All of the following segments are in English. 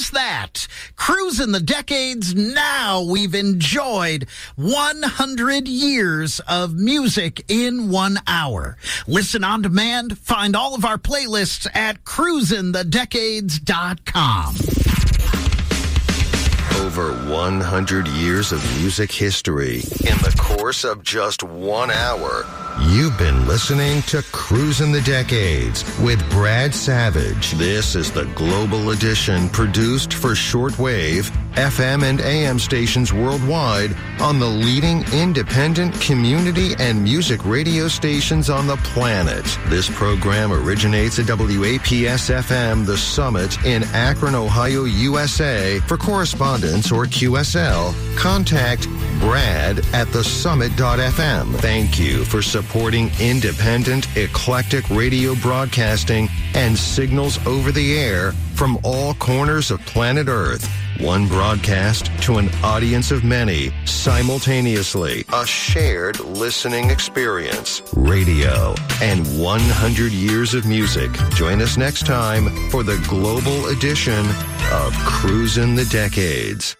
just that. Cruising the Decades. Now we've enjoyed 100 years of music in 1 hour. Listen on demand. Find all of our playlists at cruisingthedecades.com. Over 100 years of music history in the course of just 1 hour. You've been listening to Cruising the Decades with Brad Savage. This is the Global Edition produced for shortwave, FM, and AM stations worldwide on the leading independent community and music radio stations on the planet. This program originates at WAPS-FM The Summit in Akron, Ohio, USA. For correspondence or QSL, contact Brad at thesummit.fm. Thank you for supporting independent, eclectic radio broadcasting and signals over the air from all corners of planet Earth. One broadcast to an audience of many, simultaneously. A shared listening experience. Radio and 100 years of music. Join us next time for the global edition of Cruising the Decades.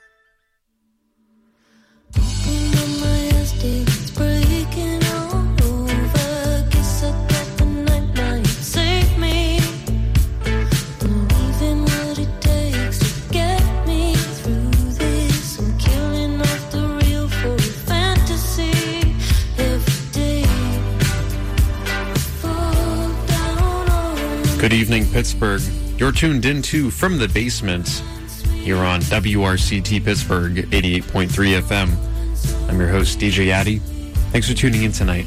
Good evening, Pittsburgh. You're tuned into From the Basement here on WRCT Pittsburgh 88.3 FM. I'm your host, DJ Addy. Thanks for tuning in tonight.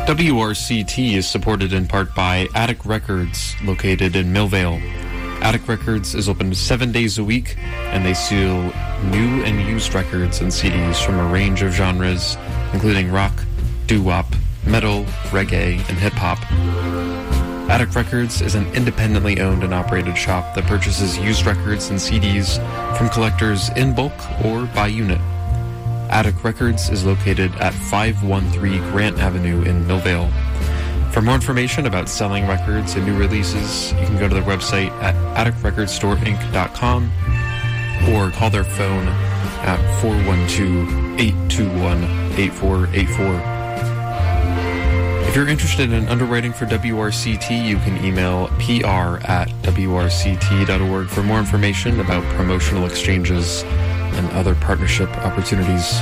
WRCT is supported in part by Attic Records, located in Millvale. Attic Records is open 7 days a week, and they sell new and used records and CDs from a range of genres, including rock, doo-wop, metal, reggae, and hip-hop. Attic Records is an independently owned and operated shop that purchases used records and CDs from collectors in bulk or by unit. Attic Records is located at 513 Grant Avenue in Millvale. For more information about selling records and new releases, you can go to their website at atticrecordstoreinc.com or call their phone at 412-821-8484. If you're interested in underwriting for WRCT, you can email pr@wrct.org for more information about promotional exchanges and other partnership opportunities.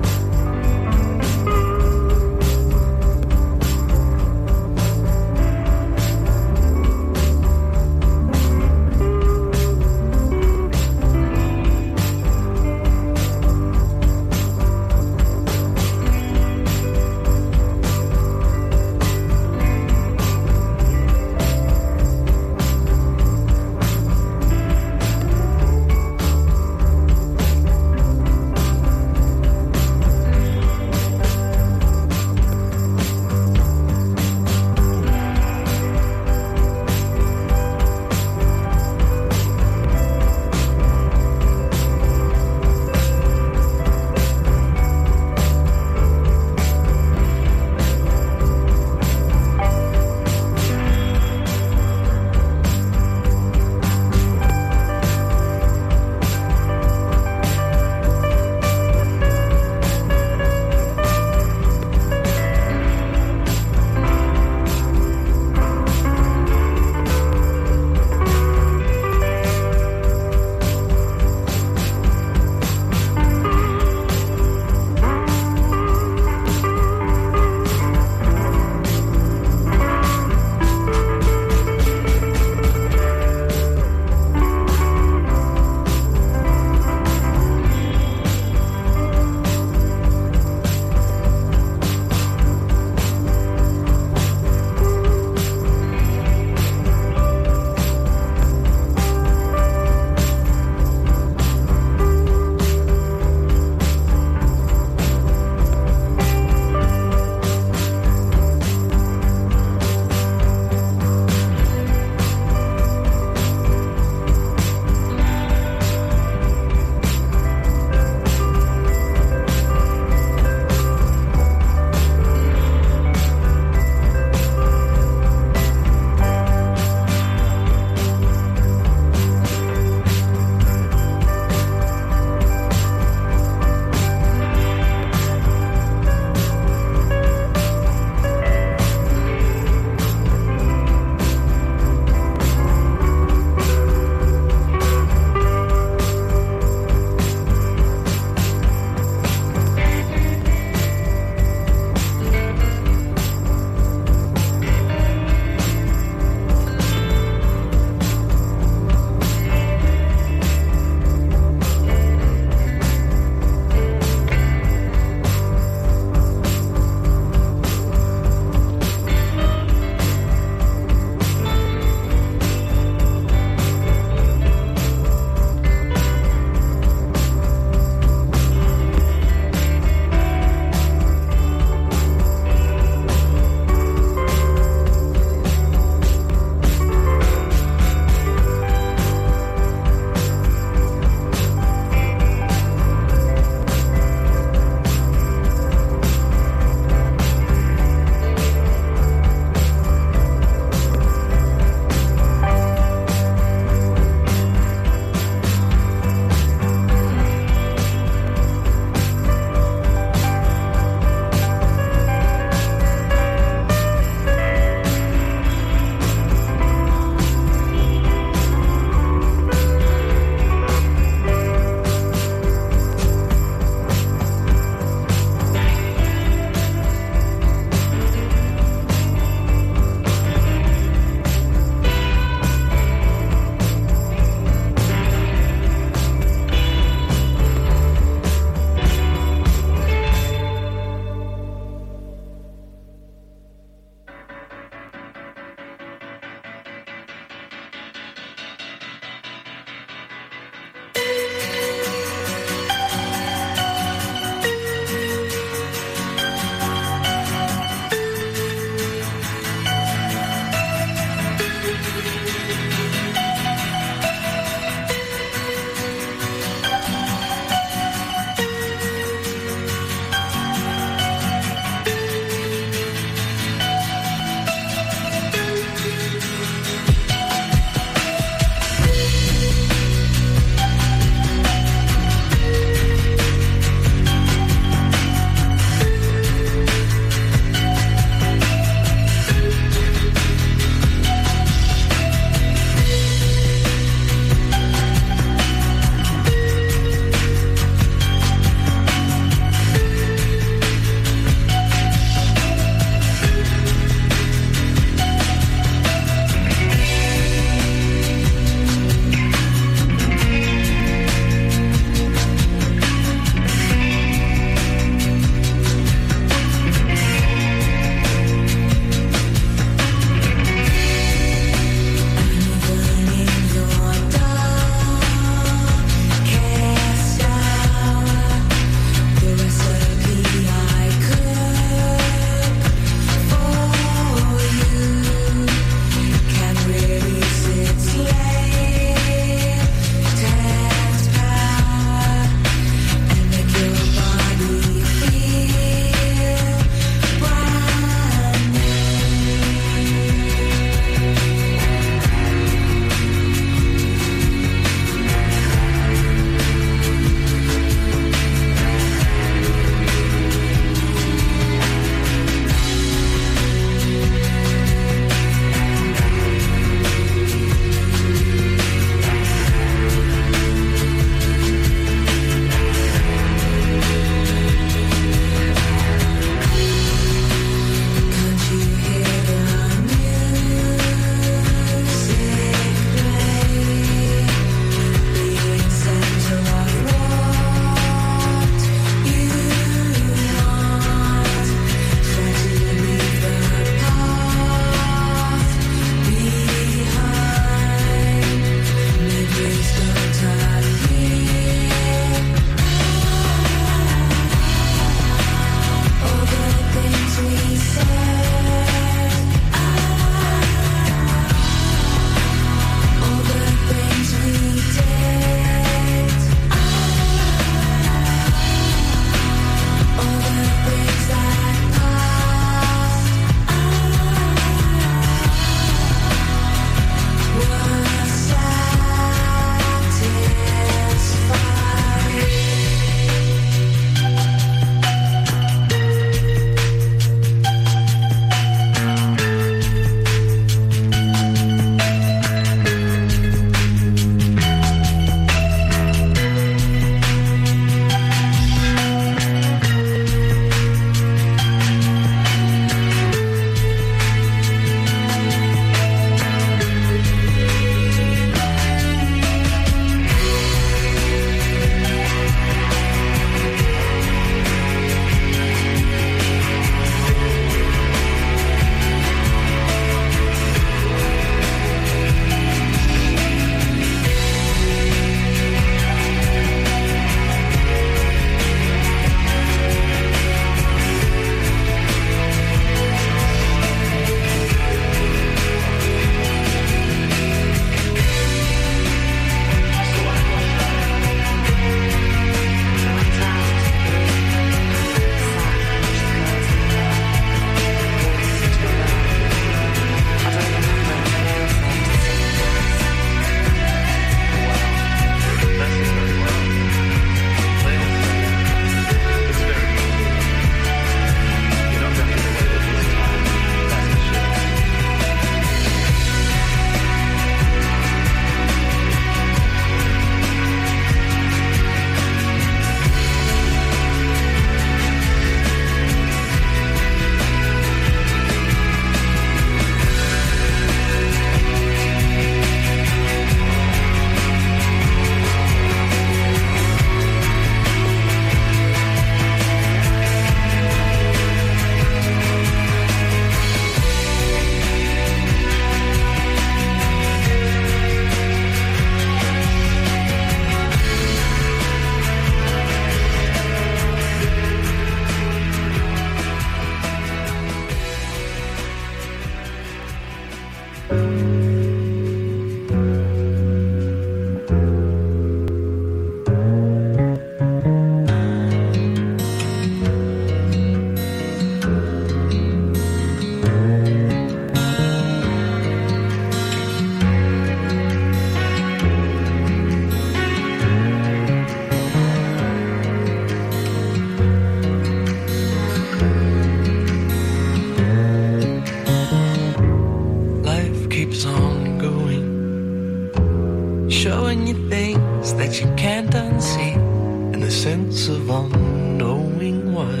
showing you things that you can't unsee, and the sense of unknowing why.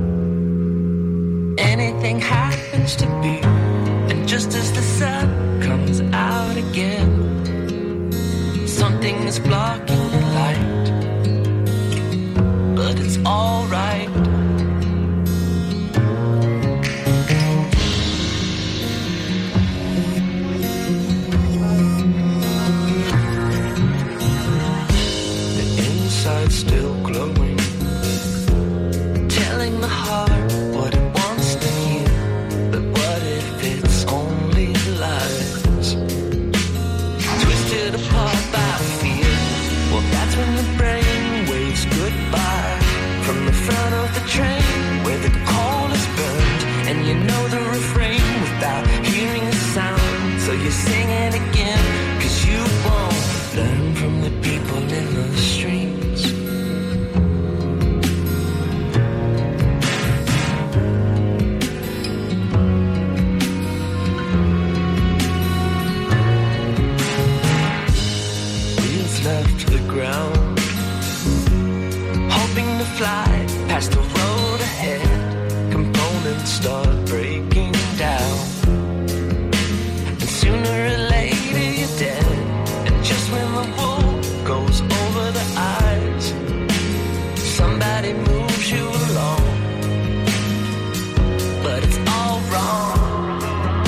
Anything happens to be, and just as the sun comes out again, something is blocking the light, but it's all right. Still glowing, telling the heart what it wants to hear, but what if it's only lies? Twisted apart by fear, well that's when the brain waves goodbye. From the front of the train where the coal is burned, and you know the refrain without hearing the sound, so you sing it again, 'cause you won't learn from the people in the streets. Fly past the road ahead, components start breaking down, and sooner or later you're dead. And just when the wool goes over the eyes, somebody moves you along, but it's all wrong.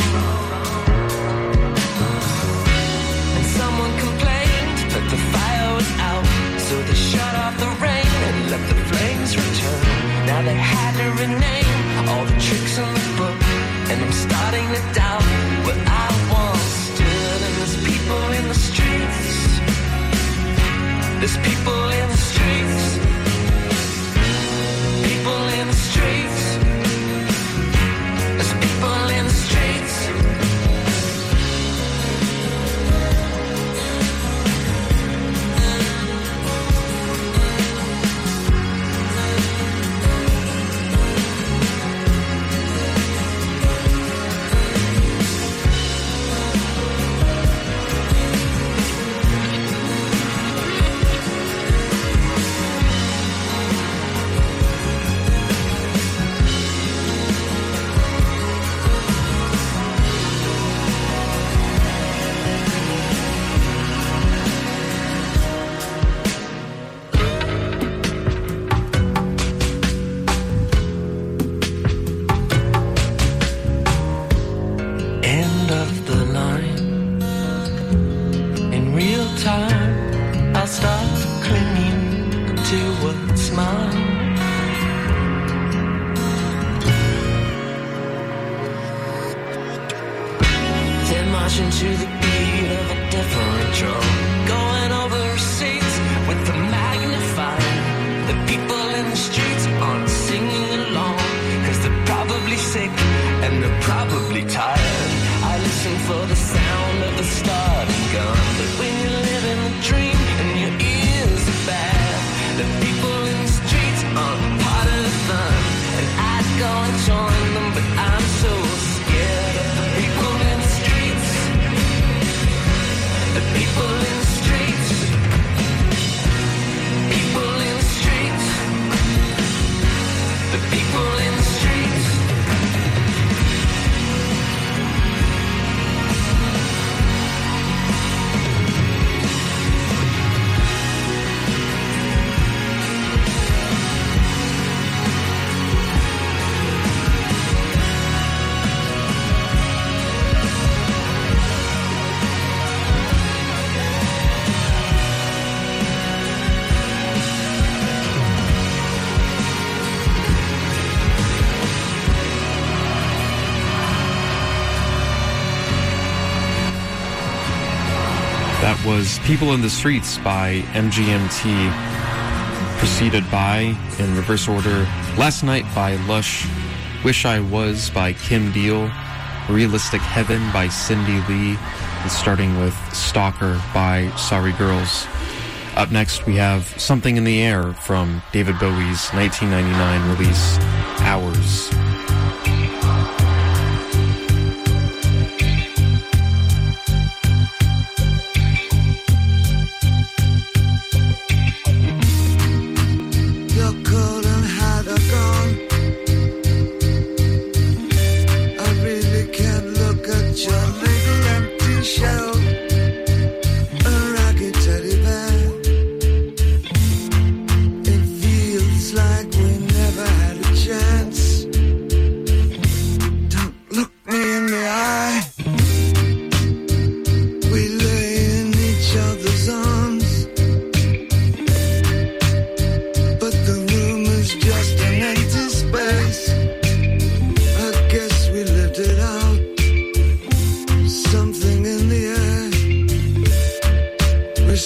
And someone complained that the fire was out, so they shut off the rain and let the flames return. Now they had to rename all the tricks in the book, and I'm starting to doubt what I once stood. And there's people in the streets, there's people in the streets, people in the streets, there's people in the streets. To the beat of a different drum, going over receipts with the magnifying. The people in the streets aren't singing along, 'cause they're probably sick and they're probably tired. I listen for the sound of the starting gun, but when you live in the dream and your ears are bad, the people in the streets aren't part of the fun. And I'd go and join them, but I'm so scared of the people in the streets. The people in the streets, people in the streets, the people in the streets. That was People in the Streets by MGMT, preceded by, in reverse order, Last Night by Lush, Wish I Was by Kim Deal, Realistic Heaven by Cindy Lee, and starting with Stalker by Sorry Girls. Up next, we have Something in the Air from David Bowie's 1999 release, Hours.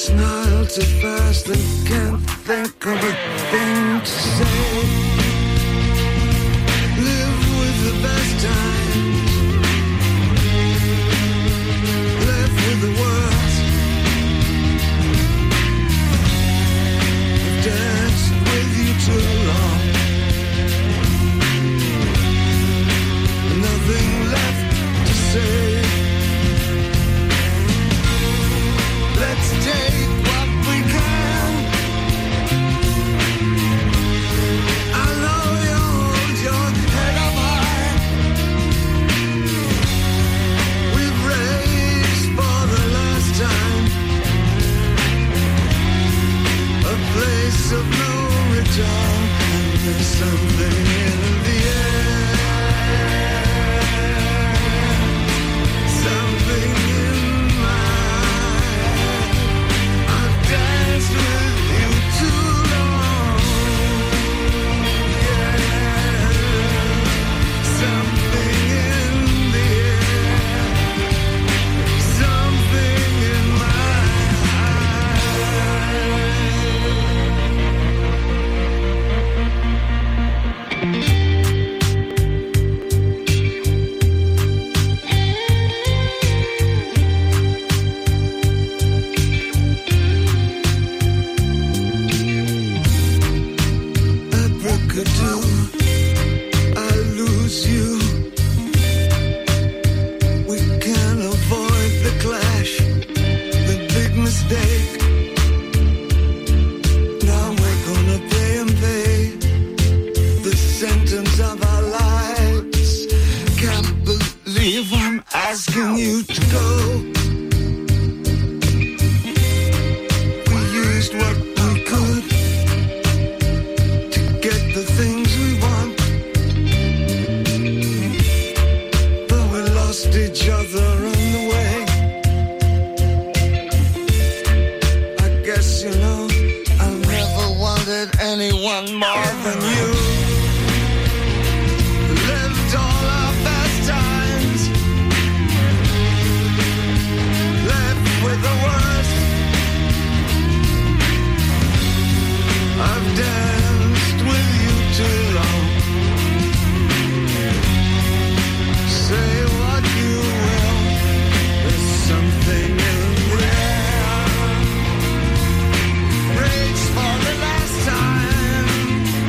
smile too fast and can't think of a thing to say. Live with the best times, left with the worst. I've danced with you too long, nothing left to say. Let's take what we can. I know you hold your head up high. We've raced for the last time, a place of no return, and there's something in the air, something in danced with you too long, yeah. Something in the air, something in my I lose you. We can't avoid the clash, the big mistake. Now we're gonna pay and pay the sentence of our lives. Can't believe I'm asking you to go. We used what we could to get the things we want, but we lost each other on the way. I guess you know I never wanted anyone more than you. Lived all our best times, left with the worst. I've danced with you too long. Say what you will, there's something in there. Race for the last time,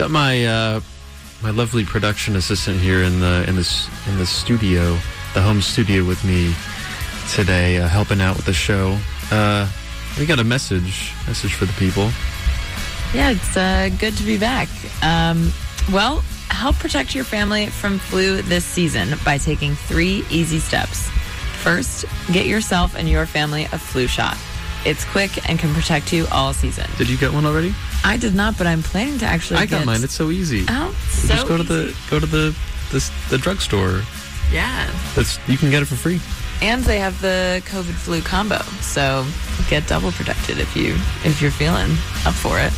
got my my lovely production assistant here in the studio, the home studio with me today, helping out with the show. We got a message for the people. Yeah, it's good to be back. Well, help protect your family from flu this season by taking 3 easy steps. First, get yourself and your family a flu shot. It's quick and can protect you all season. Did you get one already? I did not, but I'm planning to actually. I got mine. It's so easy. Oh, You so just go to easy. the drugstore. Yeah. You can get it for free. And they have the COVID flu combo, so get double protected if you're feeling up for it.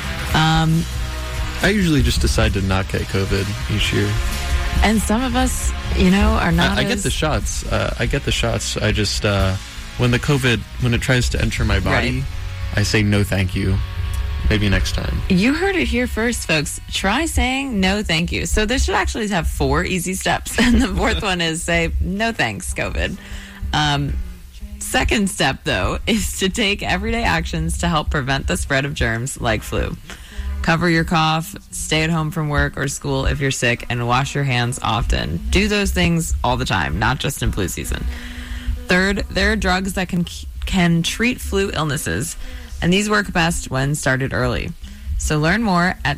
I usually just decide to not get COVID each year. And some of us, are not. I get the shots. I just when it tries to enter my body, Right. I say no, thank you. Maybe next time. You heard it here first, folks. Try saying no, thank you. So this should actually have 4 easy steps, and the 4th one is say no, thanks, COVID. Second step, though, is to take everyday actions to help prevent the spread of germs like flu. Cover your cough, stay at home from work or school if you're sick, and wash your hands often. Do those things all the time, not just in flu season. Third, there are drugs that can treat flu illnesses, and these work best when started early. So learn more at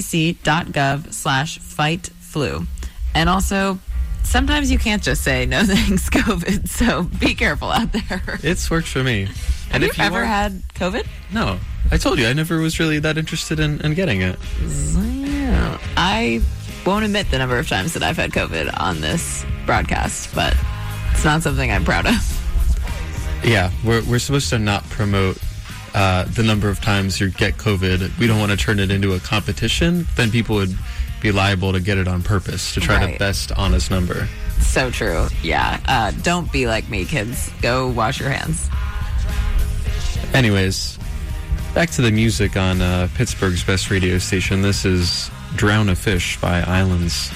cdc.gov/fightflu. And also, sometimes you can't just say no thanks, COVID, so be careful out there. It's worked for me. Have you ever had COVID? No. I told you, I never was really that interested in getting it. Yeah. I won't admit the number of times that I've had COVID on this broadcast, but it's not something I'm proud of. Yeah, we're supposed to not promote the number of times you get COVID. We don't want to turn it into a competition. Then people would be liable to get it on purpose to try Right. the best honest number. So true. Yeah. Don't be like me, kids. Go wash your hands. Anyways, back to the music on Pittsburgh's best radio station. This is Drown a Fish by Islands.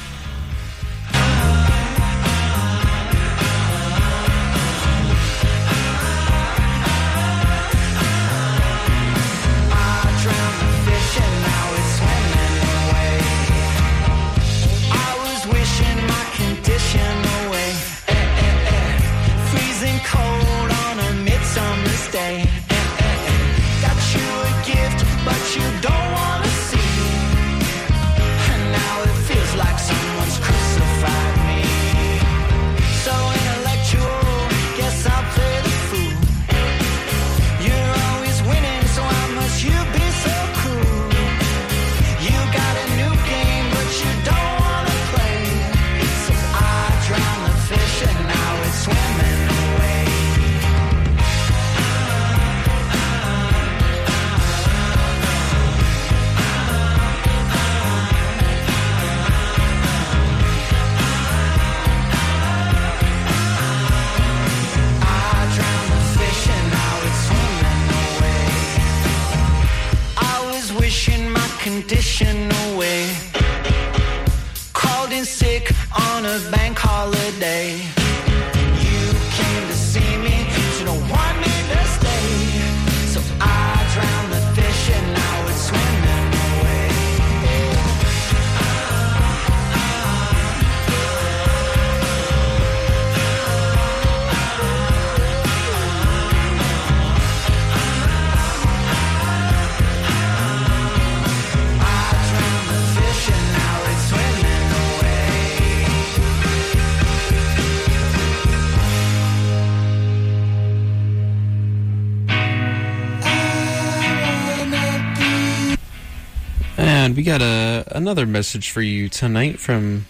Condition away. Called in sick on a bank holiday. You came to see me, so don't want me to stay. So I drowned the fish and now it's swimming away. And we got another message for you tonight from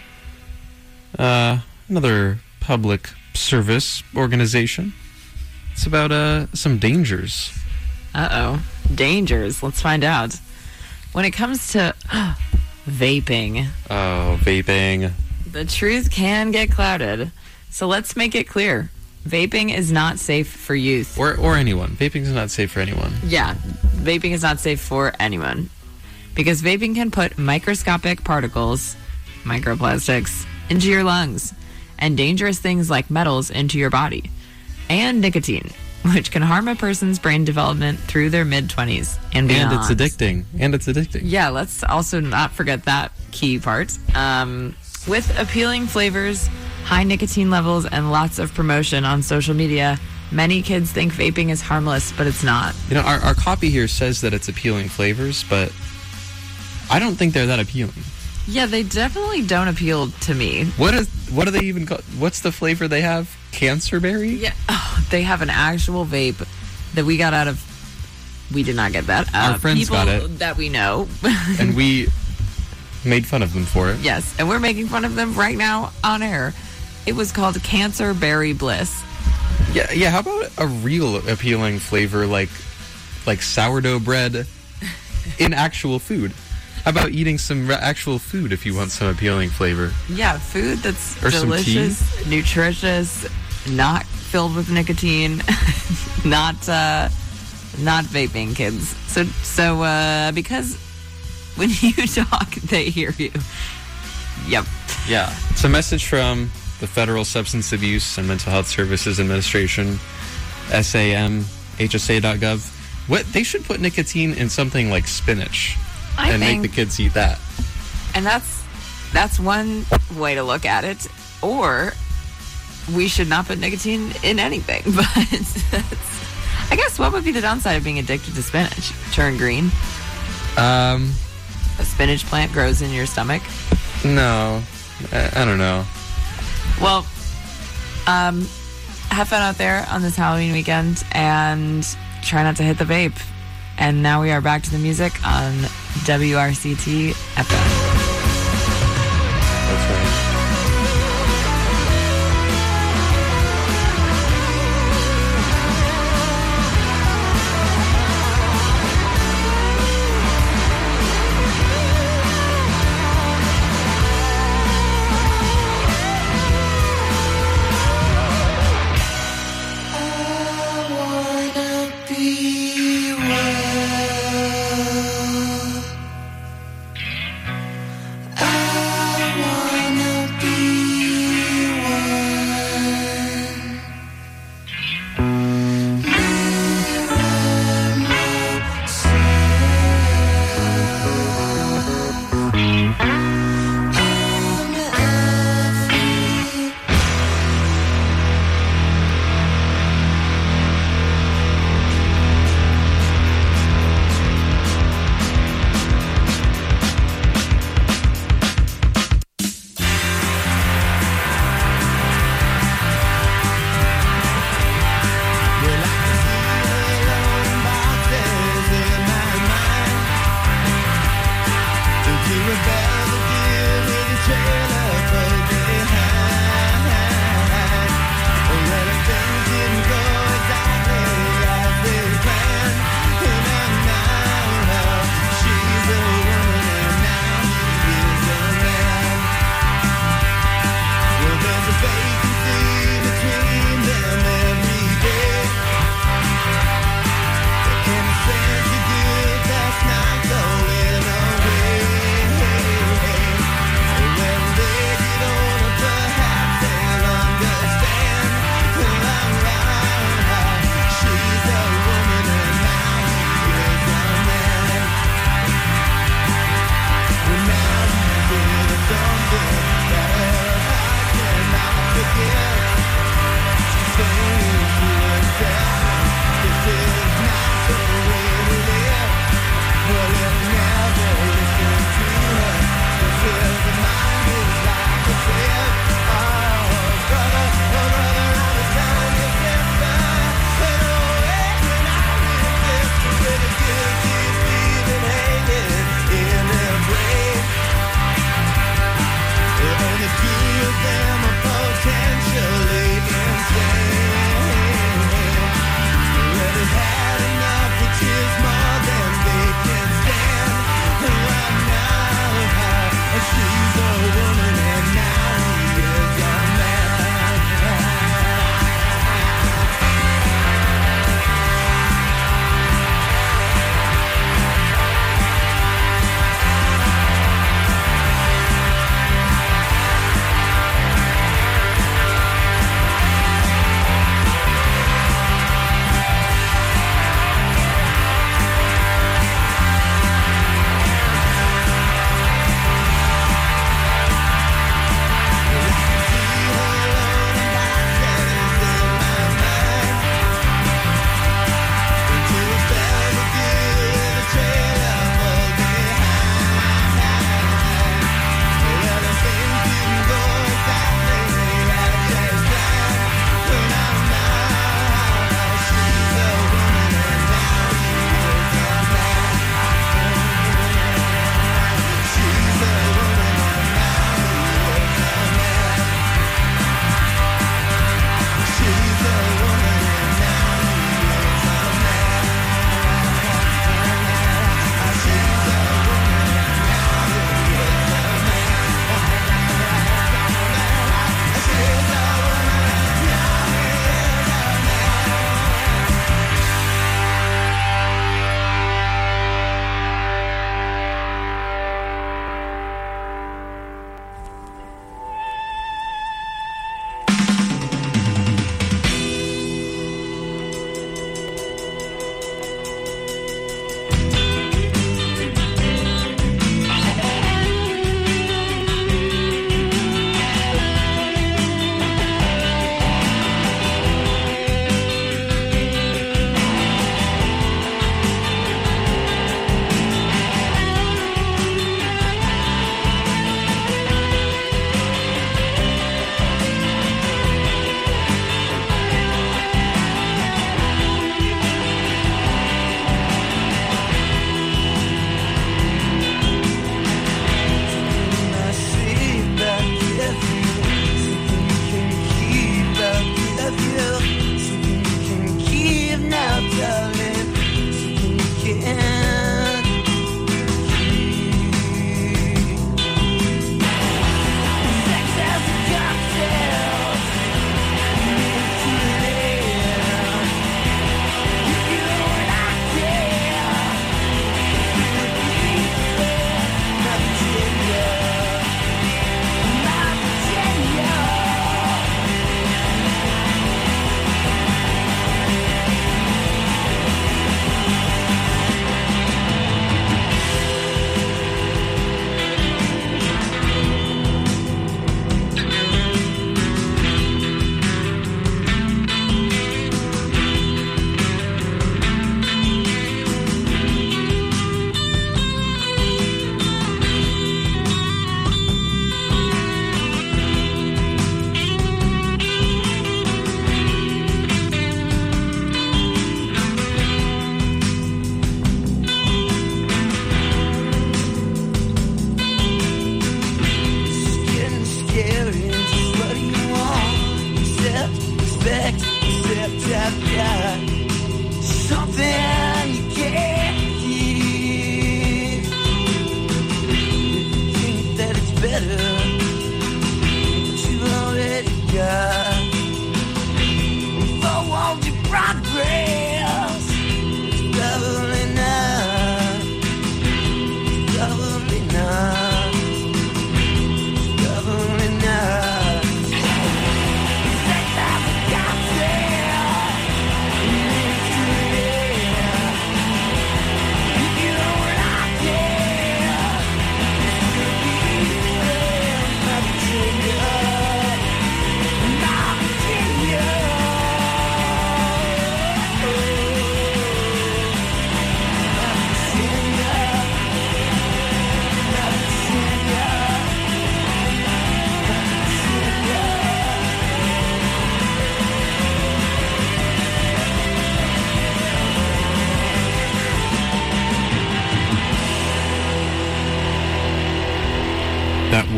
another public service organization. It's about some dangers. Uh-oh. Dangers. Let's find out. When it comes to vaping, Oh, vaping. the truth can get clouded. So let's make it clear. Vaping is not safe for youth. Or anyone. Vaping is not safe for anyone. Yeah, vaping is not safe for anyone. Because vaping can put microscopic particles, microplastics, into your lungs, and dangerous things like metals into your body, and nicotine. which can harm a person's brain development through their mid-20s and beyond. And it's addicting. Yeah, let's also not forget that key part. With appealing flavors, high nicotine levels, and lots of promotion on social media, many kids think vaping is harmless, but it's not. You know, our copy here says that it's appealing flavors, but I don't think they're that appealing. Yeah, they definitely don't appeal to me. What do they even call? What's the flavor they have? Cancerberry? Yeah, they have an actual vape that we got out of. We did not get that. Our friends people got it. that we know. And we made fun of them for it. Yes, and we're making fun of them right now on air. It was called Cancerberry Bliss. Yeah. How about a real appealing flavor like sourdough bread in actual food? How about eating some actual food if you want some appealing flavor? Yeah, food that's Or some delicious, nutritious, not filled with nicotine, not vaping, kids. So because when you talk, they hear you. Yep. Yeah. It's a message from the Federal Substance Abuse and Mental Health Services Administration, SAMHSA.gov. What they should put nicotine in something like spinach and make the kids eat that. And that's one way to look at it. Or we should not put nicotine in anything. But I guess what would be the downside of being addicted to spinach? Turn green? A spinach plant grows in your stomach? No. I don't know. Well, have fun out there on this Halloween weekend and try not to hit the vape. And now we are back to the music on WRCT FM. That's right.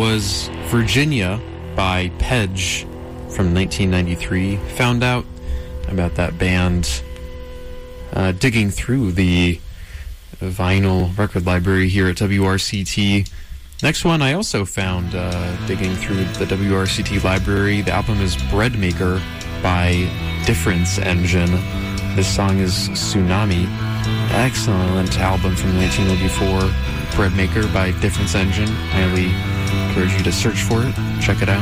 was Virginia by Pedge from 1993. Found out about that band digging through the vinyl record library here at WRCT. Next one I also found digging through the WRCT library. The album is Breadmaker by Difference Engine. This song is Tsunami. Excellent album from 1994. Breadmaker by Difference Engine. Highly encourage you to search for it. Check it out.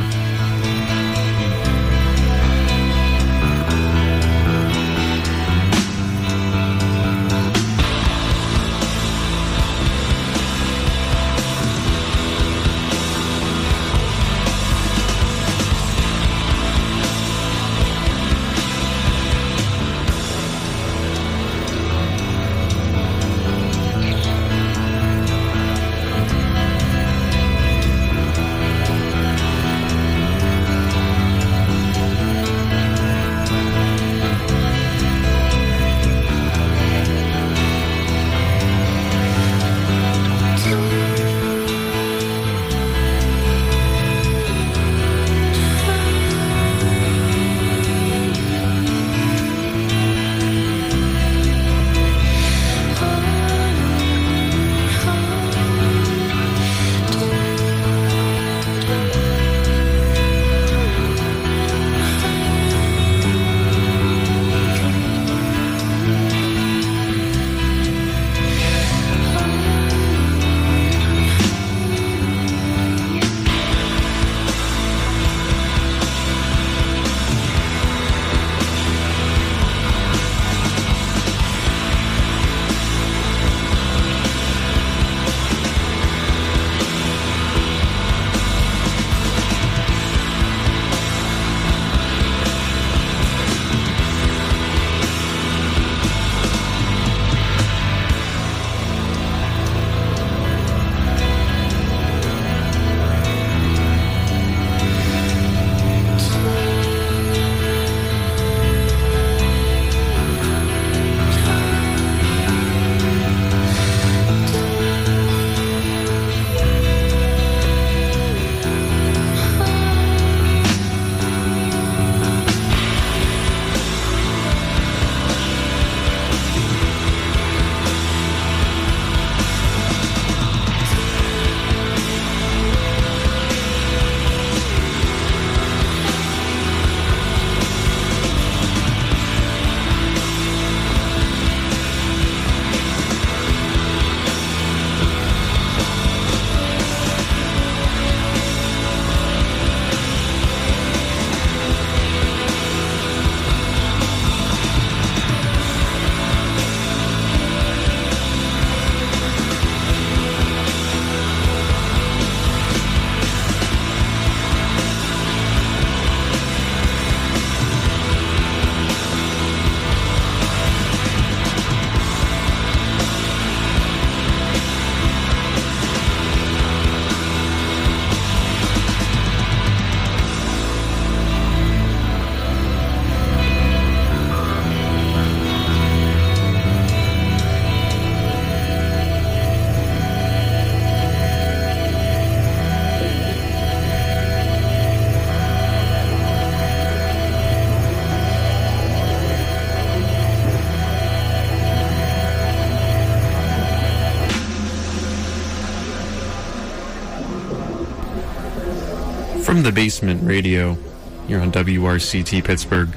From the Basement Radio, you're on WRCT Pittsburgh.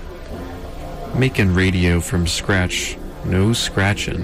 Making radio from scratch, no scratching.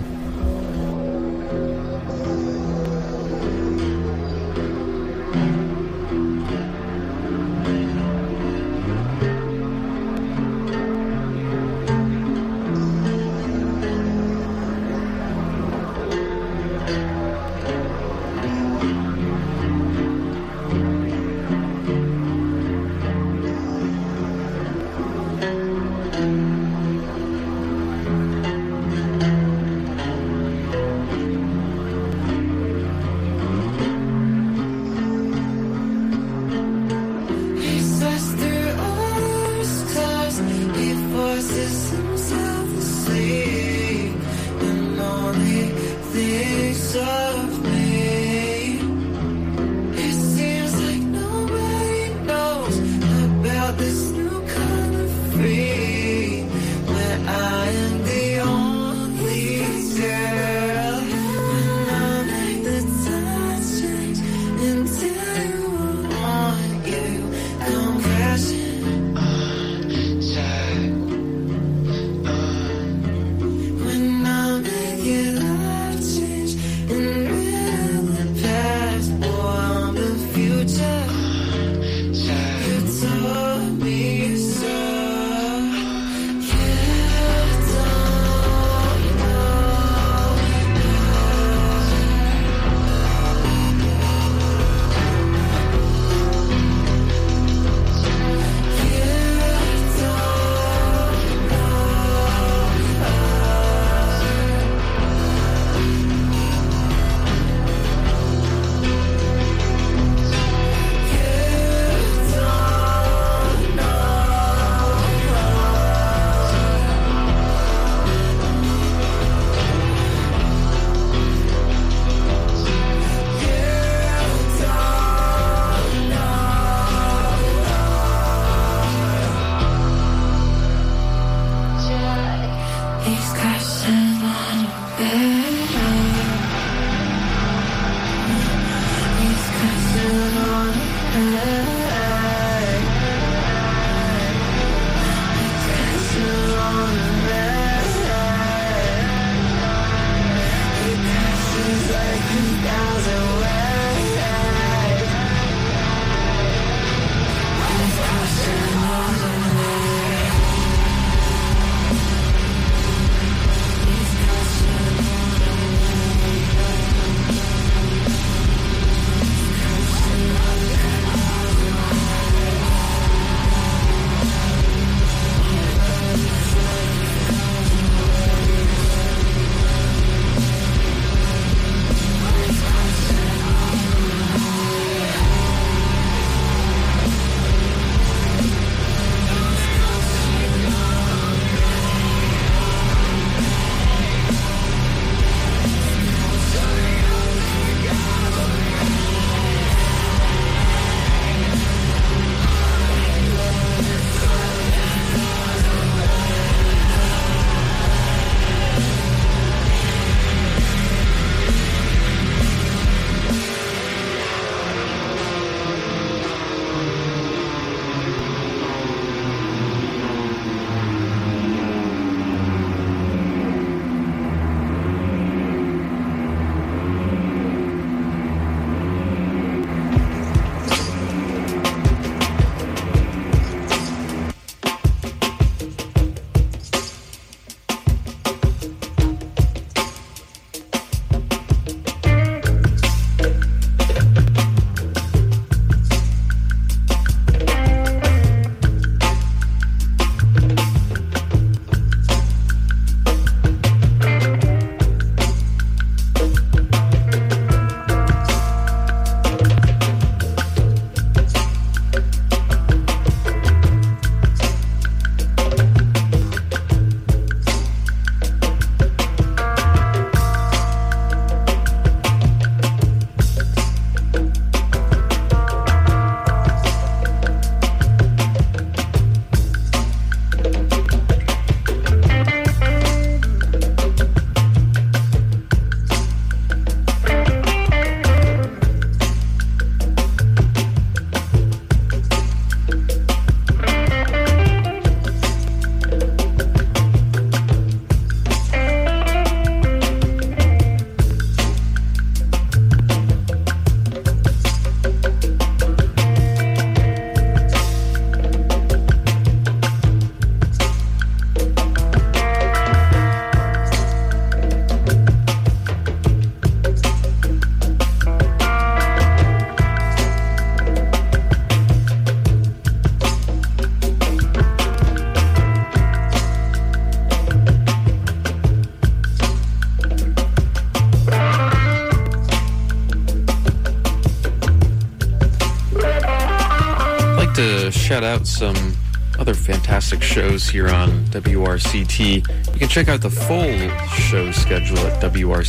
shout out some other fantastic shows here on WRCT. You can check out the full show schedule at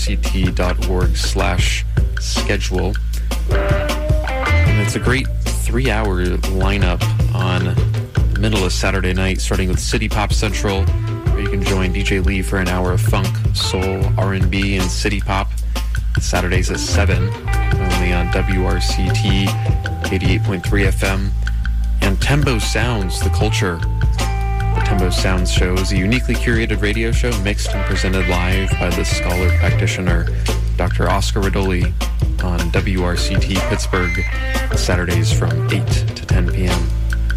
wrct.org/schedule. And it's a great 3-hour lineup on the middle of Saturday night, starting with City Pop Central, where you can join DJ Lee for an hour of funk, soul, R&B, and city pop. Saturdays at 7, only on WRCT 88.3 FM. And Tembo Sounds, The Culture. The Tembo Sounds show is a uniquely curated radio show mixed and presented live by the scholar practitioner Dr. Oscar Radoli on WRCT Pittsburgh, Saturdays from 8 to 10 p.m.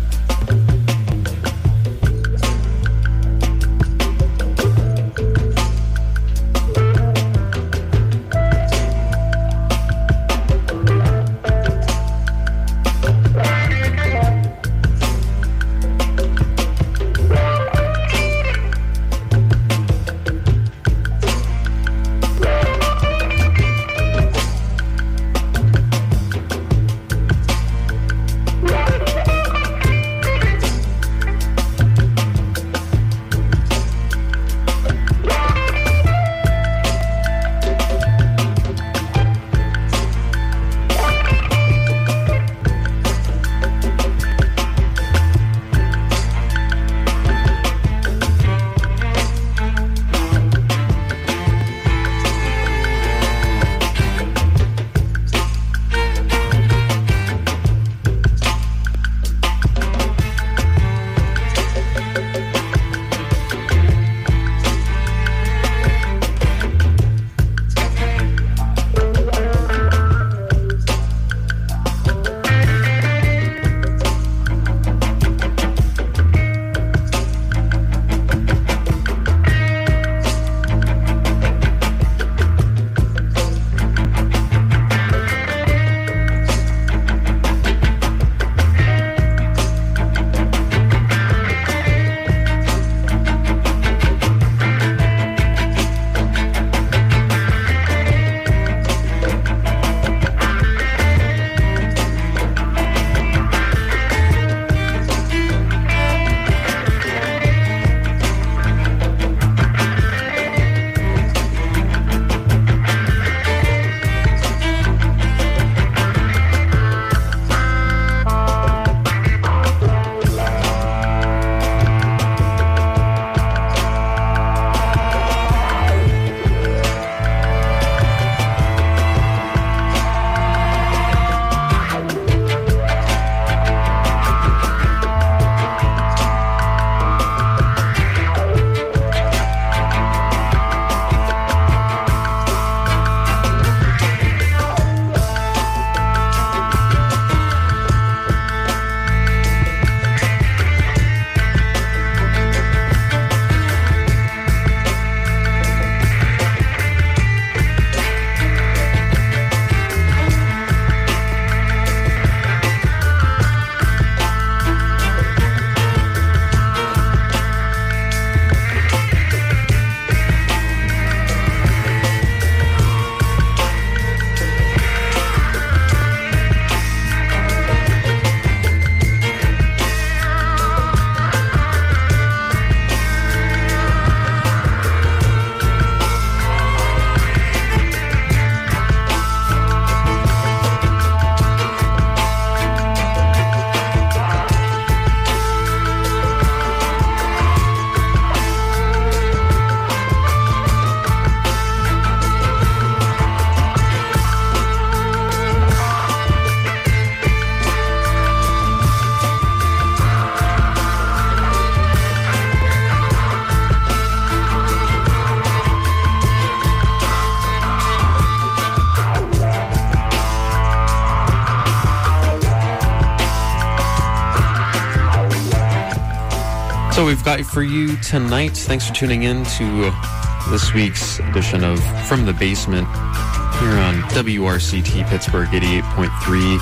So we've got for you tonight. Thanks for tuning in to this week's edition of From the Basement here on WRCT Pittsburgh 88.3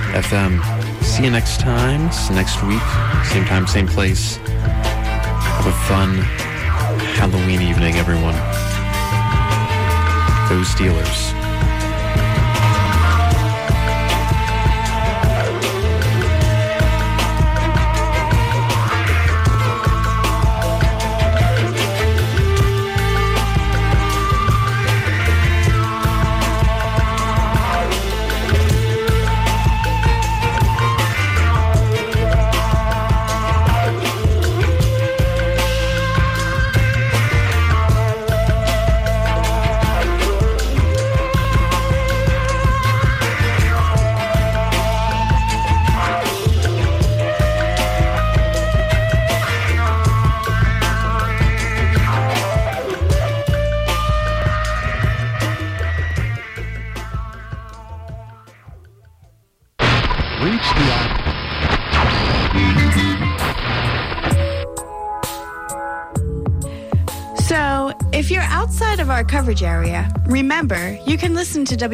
FM. See you next time, next week, same time, same place. Have a fun Halloween evening, everyone. Go Steelers. reached the So, if you're outside of our coverage area, remember, you can listen to